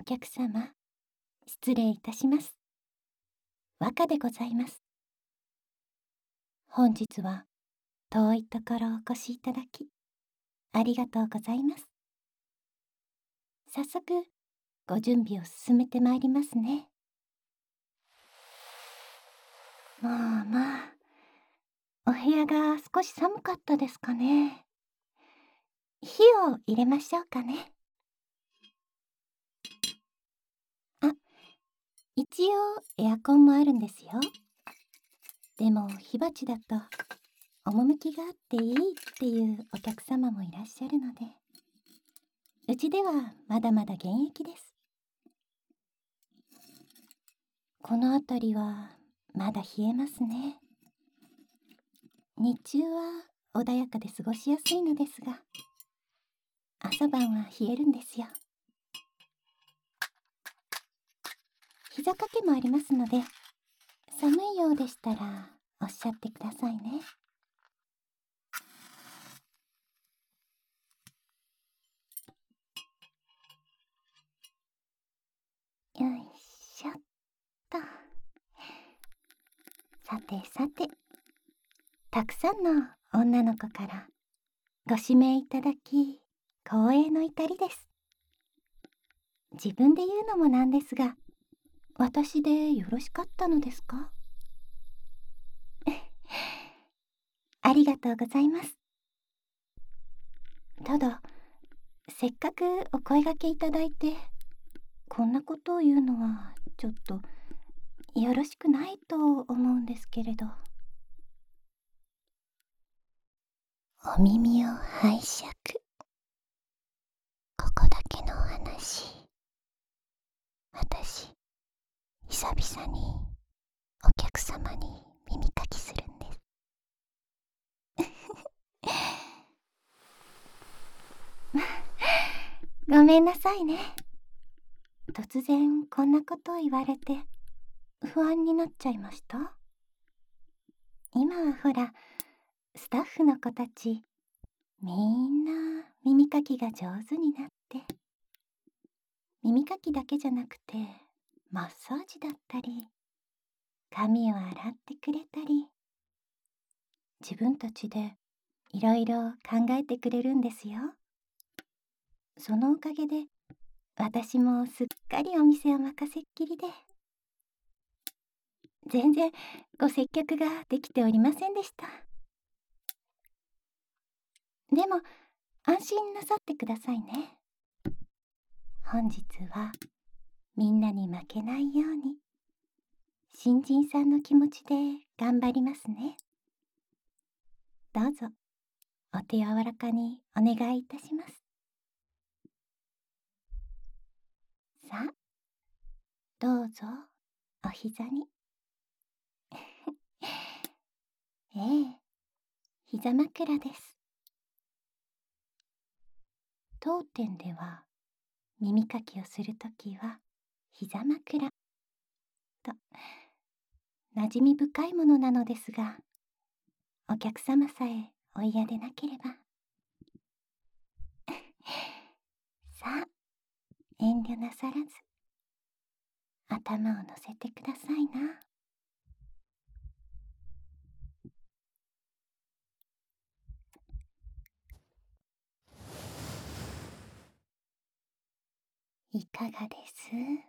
客様、失礼いたします。和歌でございます。本日は遠いところお越しいただき、ありがとうございます。早速、ご準備を進めてまいりますね。まあまあ、お部屋が少し寒かったですかね。火を入れましょうかね。あ、一応エアコンもあるんですよ。でも火鉢だと趣があっていいっていうお客様もいらっしゃるので、うちではまだまだ現役です。この辺りはまだ冷えますね。日中は穏やかで過ごしやすいのですが、朝晩は冷えるんですよ。膝掛けもありますので、寒いようでしたらおっしゃってくださいね。よいしょっと。さてさて、たくさんの女の子からご指名いただき、光栄の至りです。自分で言うのもなんですが、私でよろしかったのですか？ありがとうございます。ただ、せっかくお声掛けいただいて、こんなことを言うのはちょっとよろしくないと思うんですけれど。お耳を拝借。ここだけのお話。私、久々にお客様に耳かきするんです。ごめんなさいね。突然こんなことを言われて不安になっちゃいました。今はほら、スタッフの子たちみんな耳かきが上手になって、耳かきだけじゃなくてマッサージだったり、髪を洗ってくれたり、自分たちでいろいろ考えてくれるんですよ。そのおかげで私もすっかりお店を任せっきりで、全然ご接客ができておりませんでした。でも安心なさってくださいね。本日はみんなに負けないように、新人さんの気持ちで頑張りますね。どうぞお手柔らかにお願いいたします。さあ、どうぞお膝に。ええ、膝枕です。当店では耳かきをするときは膝枕と馴染み深いものなのですが、お客様さえお嫌でなければさあ、遠慮なさらず頭を乗せてくださいな。いかがです？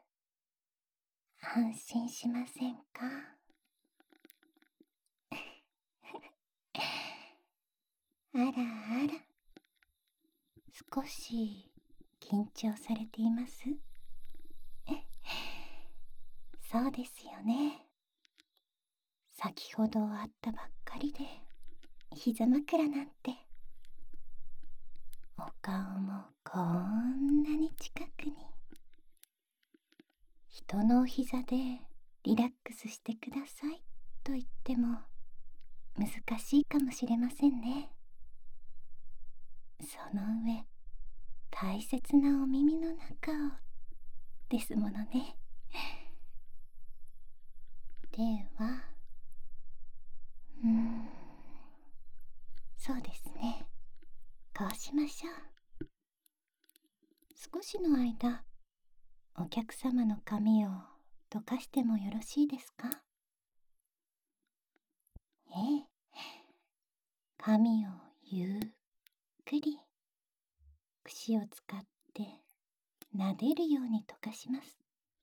安心しませんか？あらあら、少し緊張されています？そうですよね。先ほど会ったばっかりで膝枕なんて。お顔もこんなに近くに。人のお膝でリラックスしてくださいと言っても難しいかもしれませんね。その上、大切なお耳の中をですものね。では、そうですね。こうしましょう。少しの間、 お客様の髪を溶かしてもよろしいですか？ええ、髪をゆっくり櫛を使って撫でるように溶かします。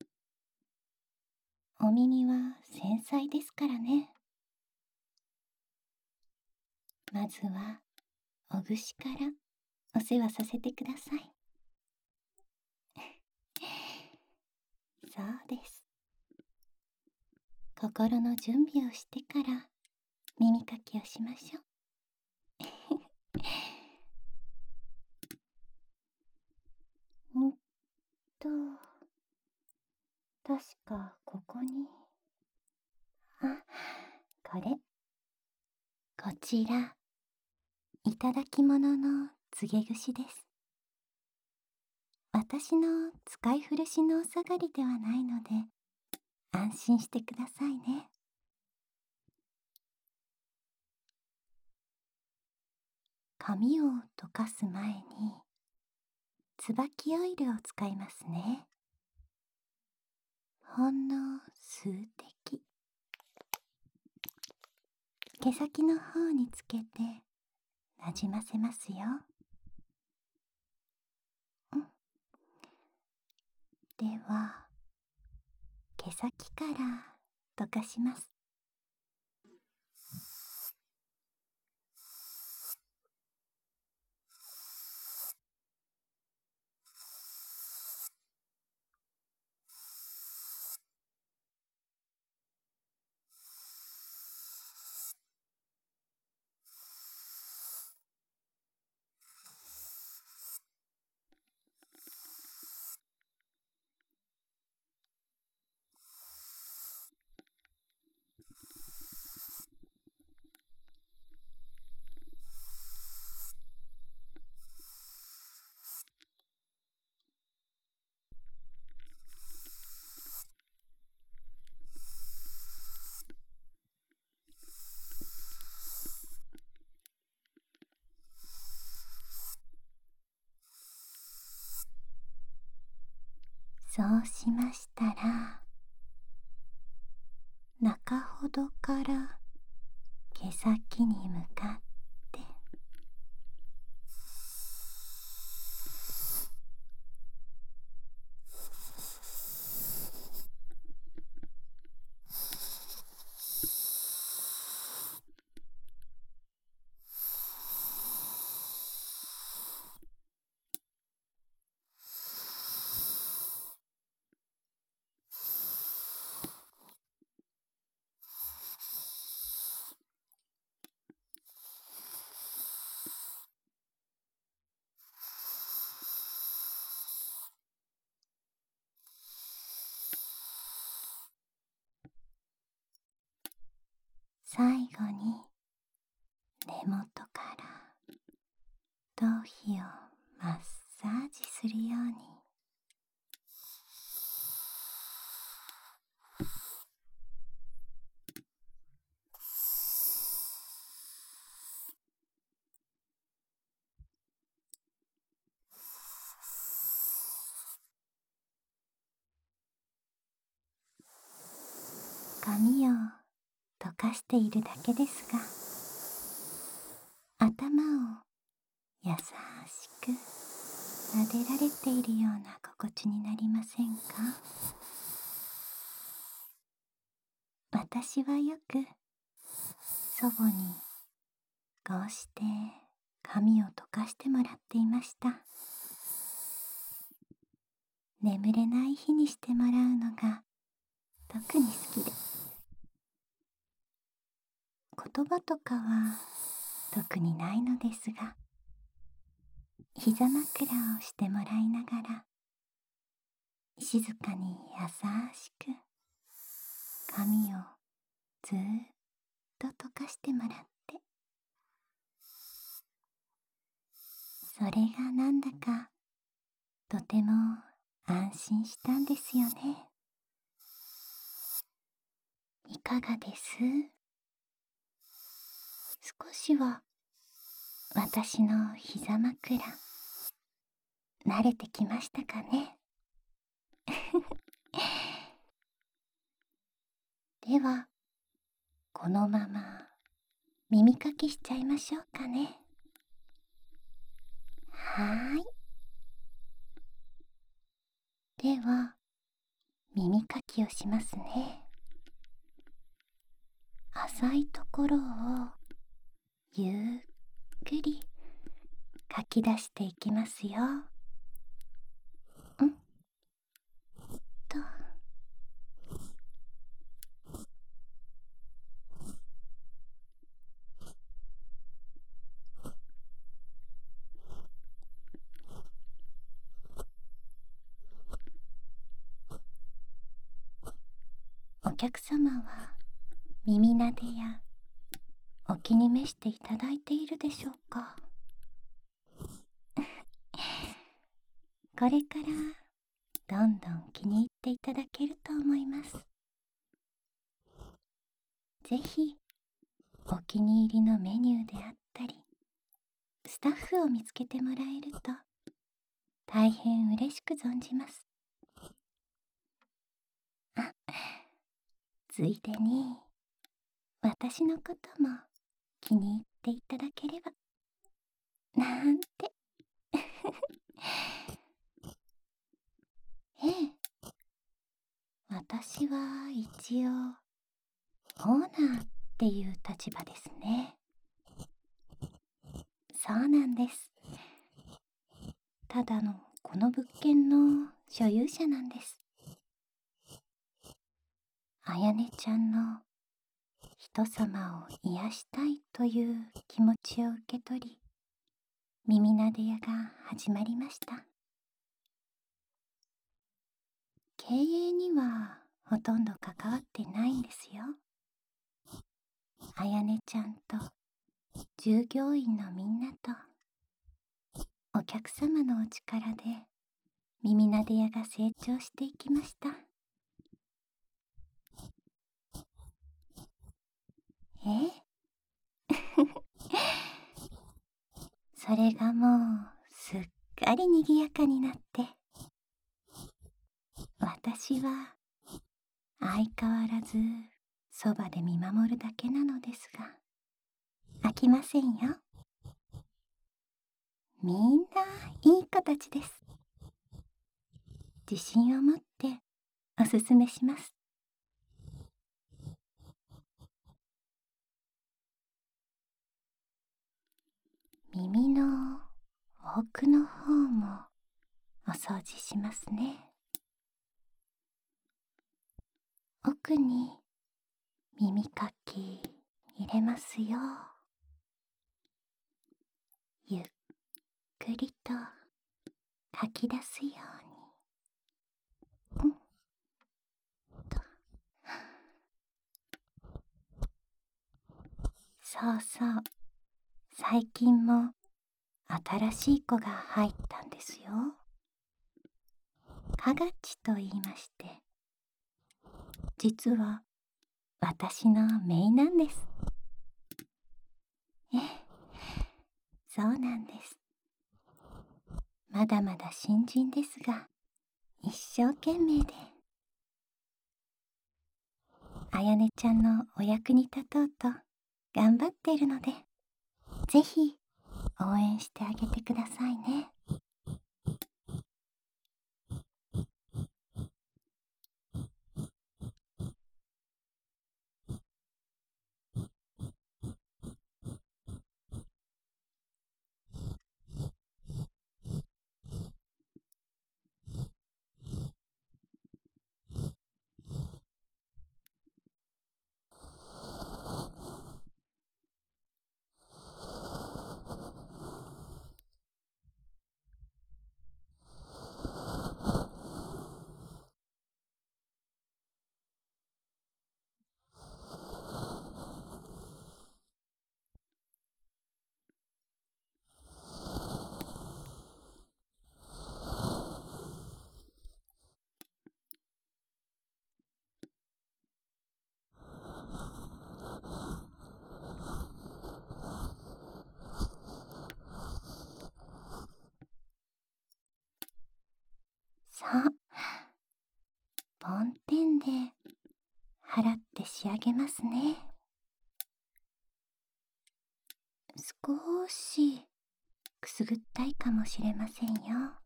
お耳は繊細ですからね。まずはお櫛からお世話させてください。そうです。心の準備をしてから耳かきをしましょう。んと、確かここに。あ、これ。こちら、いただき物の告げ櫛です。私の使い古しのお下がりではないので、安心してくださいね。髪を溶かす前に、椿オイルを使いますね。ほんの数滴。毛先の方につけて、なじませますよ。では、毛先から溶かします。そうしましたら、中ほどから毛先に向かって最後に根元から頭皮をマッサージするように。髪を溶かしているだけですが、頭を優しく撫でられているような心地になりませんか？私はよく祖母にこうして髪を溶かしてもらっていました。眠れない日にしてもらうのが特に好きで、言葉とかは特にないのですが、膝枕をしてもらいながら静かに優しく髪をずーっと溶かしてもらって、それがなんだかとても安心したんですよね。いかがです？少しは私の膝枕慣れてきましたかね？ では、このまま耳かきしちゃいましょうかね。はーい。では、耳かきをしますね。浅いところをゆっくりかき出していきますよ。と。お客様は耳なでやお気に召していただいているでしょうか。これからどんどん気に入っていただけると思います。ぜひお気に入りのメニューであったりスタッフを見つけてもらえると大変嬉しく存じます。あ、ついでに私のことも気に入っていただければなんて。ええ、私は一応オーナーっていう立場ですね。そうなんです。ただのこの物件の所有者なんです。あやねちゃんの人様を癒したいという気持ちを受け取り、耳なで屋が始まりました。経営にはほとんど関わってないんですよ。あやねちゃんと従業員のみんなとお客様のお力で耳なで屋が成長していきました。それがもうすっかりにぎやかになって、私は相変わらずそばで見守るだけなのですが、飽きませんよ。みんないい子たちです。自信を持っておすすめします。耳の奥の方もお掃除しますね。奥に耳かき入れますよ。ゆっくりとかき出すように。そうそう、最近も新しい子が入ったんですよ。かがちと言いまして、実は私の姪なんです。ええ、そうなんです。まだまだ新人ですが、一生懸命で、あやねちゃんのお役に立とうと頑張っているので、ぜひ応援してあげてくださいね。さあ、梵天で払って仕上げますね。少しくすぐったいかもしれませんよ。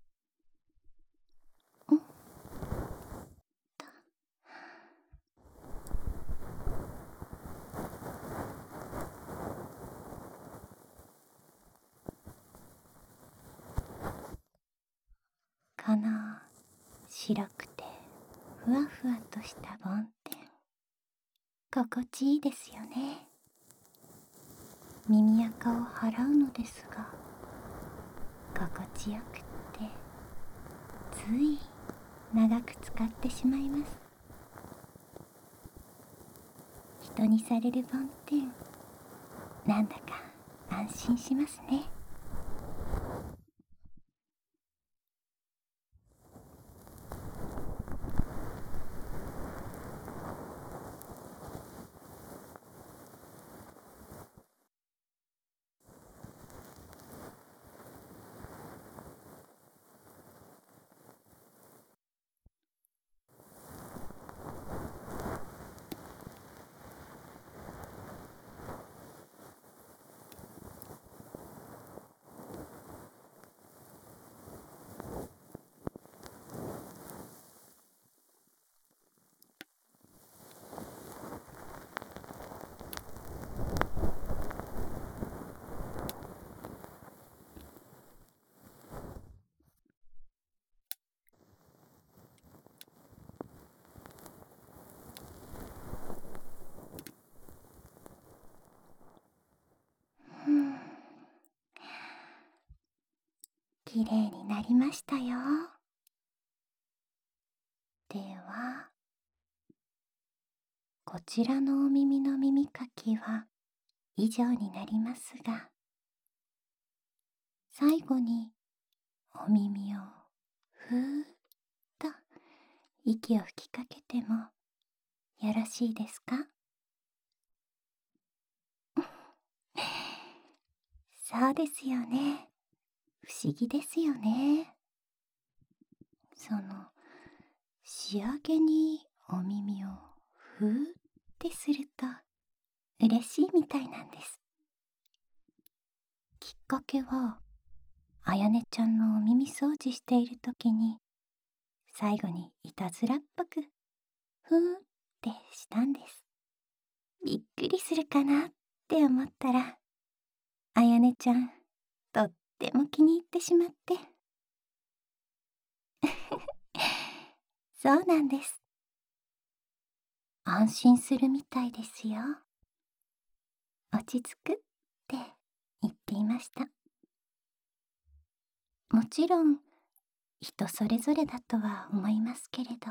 んとこの白くてふわふわとした梵天、心地いいですよね。耳垢を払うのですが、心地よくってつい長く使ってしまいます。人にされる梵天、なんだか安心しますね。きれいになりましたよ。では、こちらのお耳の耳かきは以上になりますが、最後にお耳をふーっと息を吹きかけてもよろしいですか？そうですよね。不思議ですよね。仕上げにお耳をふーってすると嬉しいみたいなんです。きっかけは、あやねちゃんのお耳掃除しているときに、最後にいたずらっぽくふーってしたんです。びっくりするかなって思ったら、あやねちゃんとっても気に入ってしまってそうなんです。安心するみたいですよ。落ち着くって言っていました。もちろん人それぞれだとは思いますけれど、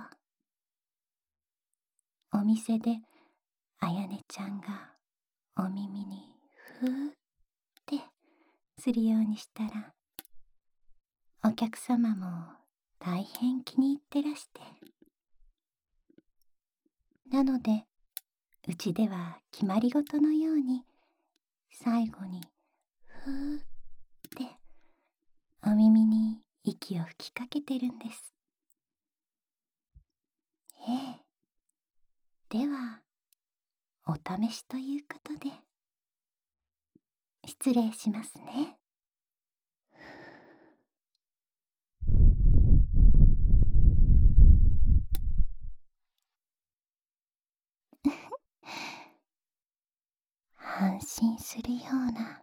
お店であやねちゃんがお耳にふーってするようにしたら、お客様も大変気に入ってらして、なのでうちでは決まり事のように最後にふーってお耳に息を吹きかけてるんです。ええ。ではお試しということで失礼しますね。安心するような、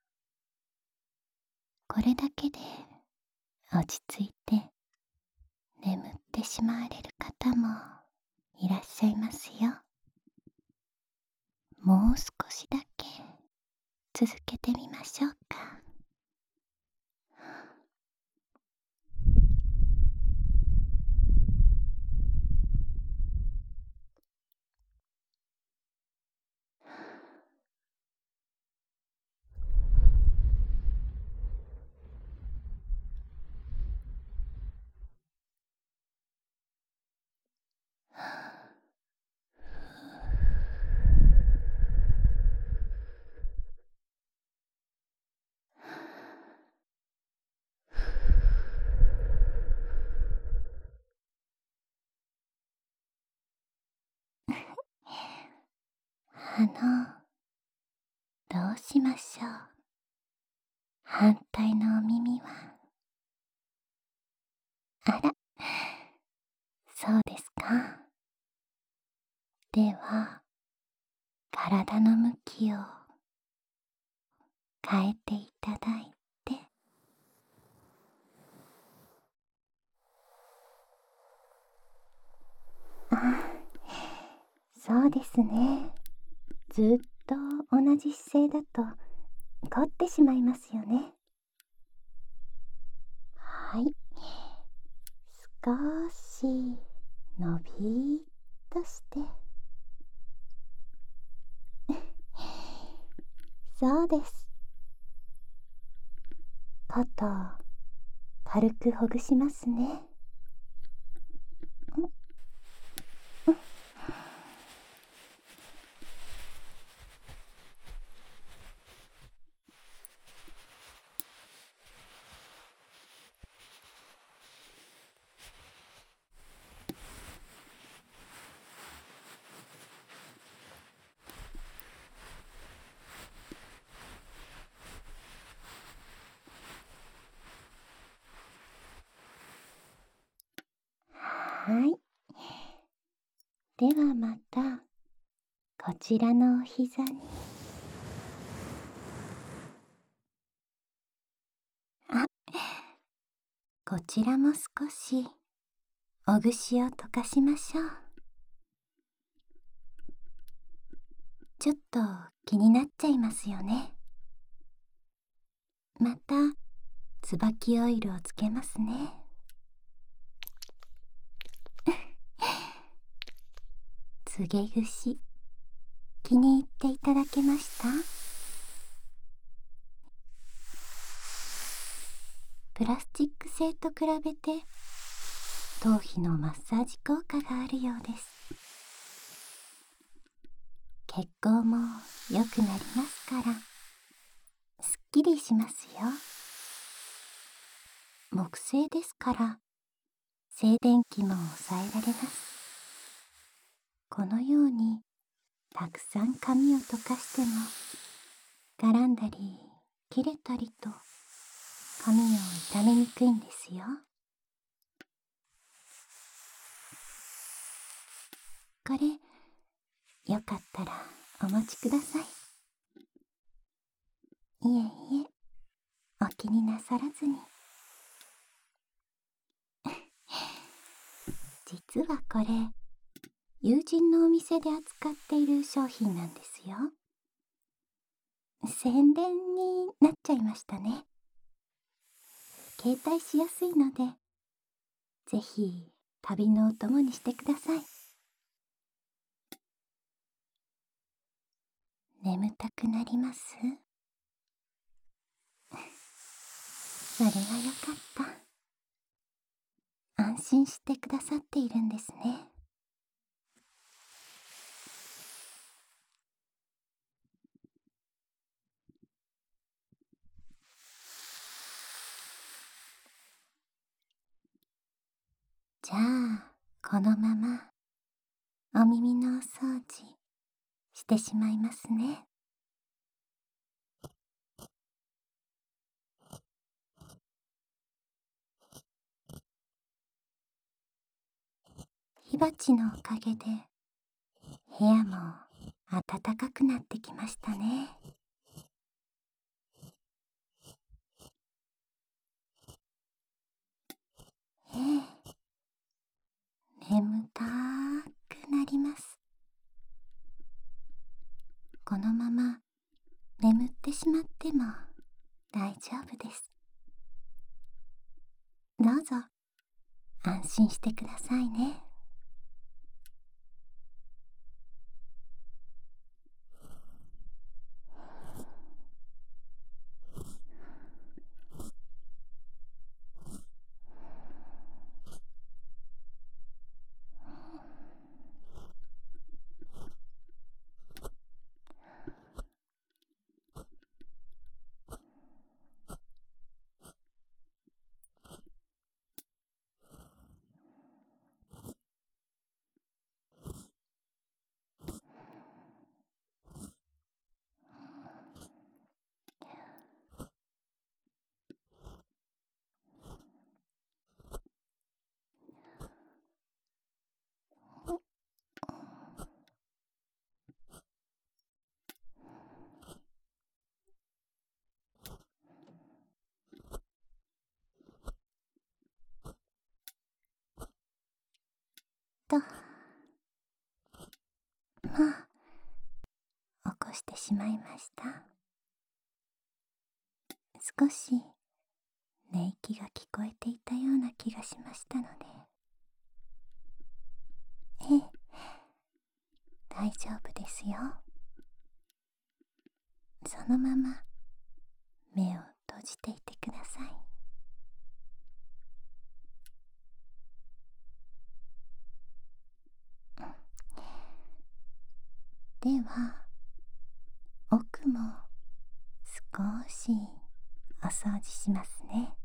これだけで落ち着いて眠ってしまわれる方もいらっしゃいますよ。もう少しだけ続けてみましょうか。 どうしましょう。反対のお耳は。あら、そうですか。では、体の向きを変えていただいて。そうですね。ずっと同じ姿勢だと凝ってしまいますよね。はい。少し伸びーっとして。そうです。肩、軽くほぐしますね。はい。ではまた、こちらのお膝に。あ、こちらも少し、お串を溶かしましょう。ちょっと気になっちゃいますよね。また、椿オイルをつけますね。つげ串、気に入っていただけました？プラスチック製と比べて頭皮のマッサージ効果があるようです。血行も良くなりますから、すっきりしますよ。木製ですから、静電気も抑えられます。このようにたくさん髪を溶かしても、絡んだり切れたりと髪を傷めにくいんですよ。これ、よかったらお持ちください。いえいえ、お気になさらずに。実はこれ、友人のお店で扱っている商品なんですよ。宣伝になっちゃいましたね。携帯しやすいので、ぜひ旅のお供にしてください。眠たくなります？それはよかった。安心してくださっているんですね。じゃあ、このままお耳のお掃除してしまいますね。火鉢のおかげで部屋も暖かくなってきましたね。ええ、眠たくなります。このまま眠ってしまっても大丈夫です。どうぞ安心してくださいね。 起こしてしまいました。少し寝息が聞こえていたような気がしましたので。ええ、大丈夫ですよ。そのまま目を閉じていてください。では、奥も少しお掃除しますね。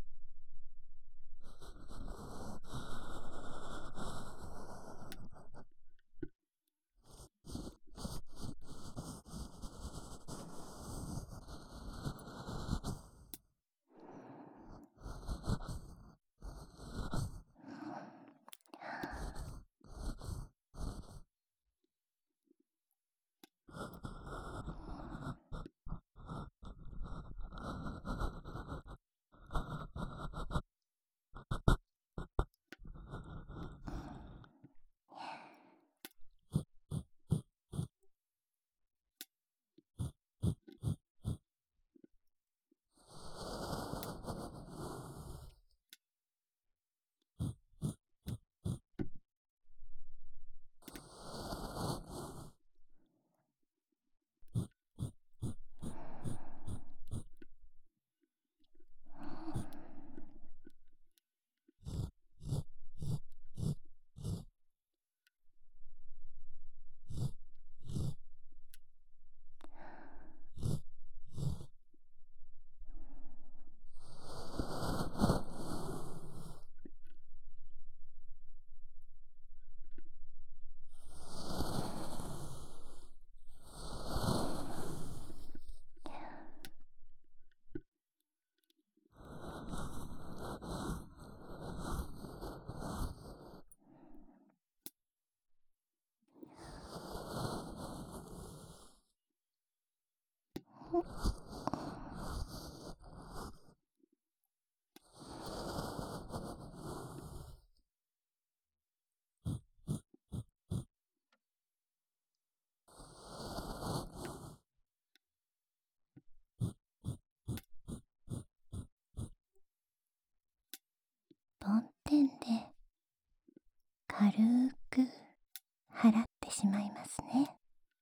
梵天で軽く払ってしまいますね。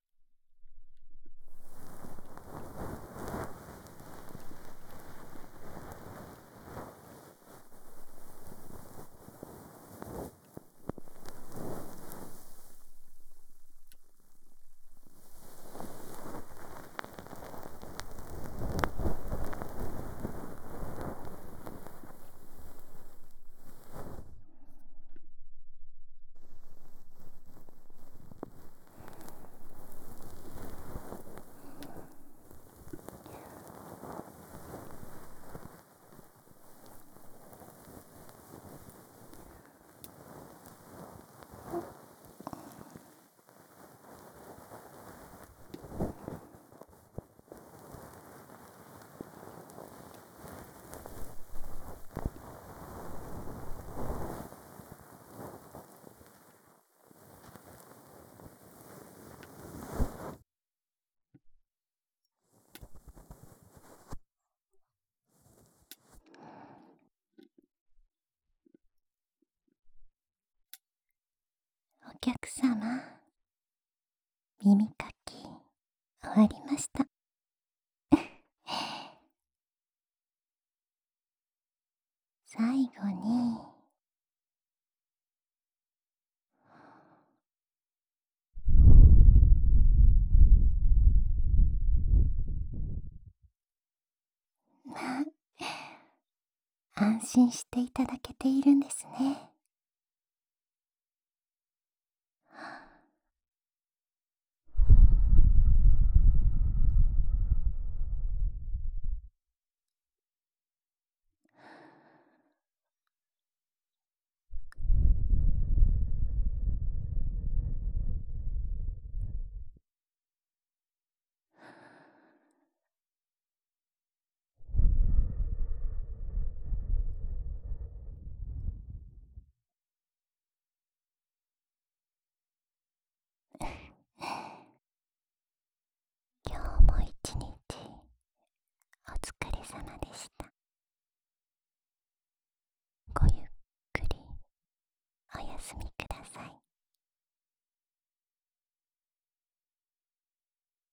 お客様、耳かき終わりました。最後に安心していただけているんですね。 様でした。